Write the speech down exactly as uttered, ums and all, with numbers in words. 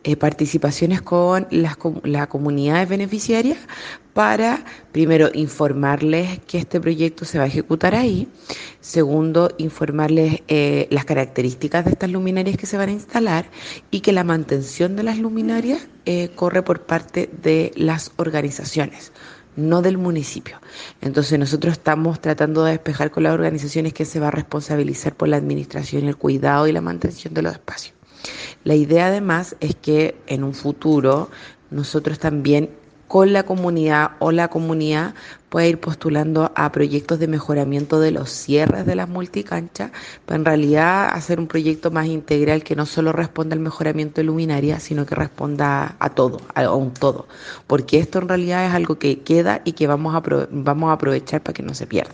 eh, participaciones con las, com- las comunidades beneficiarias para, primero, informarles que este proyecto se va a ejecutar ahí. Segundo, informarles eh, las características de estas luminarias que se van a instalar y que la mantención de las luminarias eh, corre por parte de las organizaciones, no del municipio. Entonces nosotros estamos tratando de despejar con las organizaciones que se va a responsabilizar por la administración, el cuidado y la mantención de los espacios. La idea además es que en un futuro nosotros también con la comunidad o la comunidad pueda ir postulando a proyectos de mejoramiento de los cierres de las multicanchas, para en realidad hacer un proyecto más integral que no solo responda al mejoramiento de luminaria, sino que responda a todo, a un todo, porque esto en realidad es algo que queda y que vamos a, vamos a aprovechar para que no se pierda.